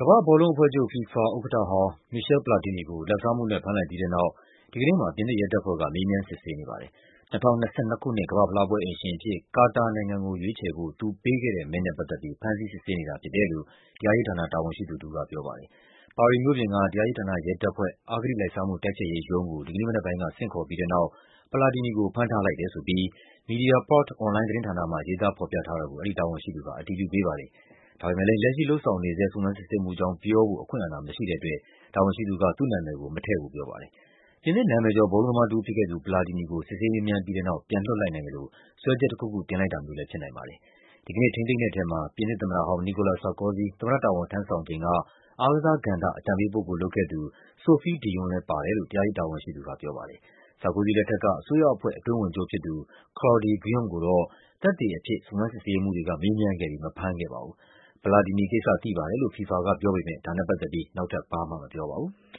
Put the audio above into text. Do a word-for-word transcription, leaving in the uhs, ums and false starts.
ကမ္ဘာ့ဘောလုံးအဖွဲ့ချုပ် FIFA ဥက္ကဋ္ဌဟောင်း Michel Platini ကို လာဘ်စားမှုနဲ့ ဖမ်းလိုက်ပြီးတဲ့နောက် ဒီကနေ့မှာ ပြင်သစ်ရဲတပ်ဖွဲ့က မေးမြန်းစစ်ဆေးနေပါတယ်။ ၂၀၂၂ ခုနှစ် ကမ္ဘာ့ဖလားပွဲအိမ်ရှင်အဖြစ် ကာတာနိုင်ငံကို ရွေးချယ်ဖို့ သူပေးခဲ့တဲ့မဲနဲ့ပတ်သက်ပြီး ဖမ်းဆီးစစ်ဆေးနေတာဖြစ်တယ်လို့ တရားရေးဌာန တာဝန်ရှိသူတဦးကပြောပါတယ်။ ပါရီမြို့ပြင်က တရားရေးဌာန ရဲတပ်ဖွဲ့၊ အဂတိလိုက်စားမှု တိုက်ဖျက်ရေးရုံးကို ဒီကနေ့မနက်ပိုင်းက ဆင့်ခေါ်ပြီးတဲ့နောက် Platini ကို ဖမ်းထားလိုက်တယ်ဆိုပြီး Mediaport အွန်လိုင်းသတင်းဌာနမှာ ရေးသားဖော်ပြထားတာကို အဲဒီတာဝန်ရှိသူက အတည်ပြုပေးပါတယ်။ ဒါပေမယ့်လည်း လက်ရှိလုပ်ဆောင်နေဆဲ စုံစမ်းစစ်ဆေးမှုအကြောင်းပြောဖို့ အခွင့်အာဏာမရှိတဲ့အတွက် တာဝန်ရှိသူက သူ့နာမည်ကို မထည့်ဖို့ပြောပါတယ်။ ပြင်သစ်နာမည်ကျော် ဘောလုံးသမားတဦးဖြစ်ခဲ့သူ Platini ကို စစ်ဆေးမေးမြန်းပြီးတဲ့နောက် ပြန်လွှတ်လိုက်နိုင်သလို စွဲချက်တခုခု တင်လိုက်တာမျိုးလည်း ဖြစ်နိုင်ပါတယ်။ ဒီကနေ့ ထိန်းသိမ်းတဲ့ထဲမှာ ပြင်သစ်သမ္မတဟောင်း Nicolas Sarkozy သမ္မတတာဝန် ထမ်းဆောင်ချိန်က အားကစားကဏ္ဍ အကြံပေးပုဂ္ဂိုလ်လုပ်ခဲ့သူ Sophie de Jong လည်းပါတယ်လို့ တရားရေးတာဝန်ရှိသူကပြောပါတယ်။ Sarkozy လက်ထက်က အစိုးရအဖွဲ့ အတွင်းဝန်ချုပ်ဖြစ်သူ Claude Guillaume ကိုတော့ သက်သေအဖြစ် စုံစမ်းစစ်ဆေးရေးမှူးတွေက မေးမြန်းခဲ့ပြီး မဖမ်းခဲ့ပါဘူး။ Platini ကိစ္စ သိပါတယ်လို့ FIFA ကပြောပေမယ့် ဒါနဲ့ပတ်သက်ပြီး နောက်ထပ် ဘာမှမပြောပါဘူး။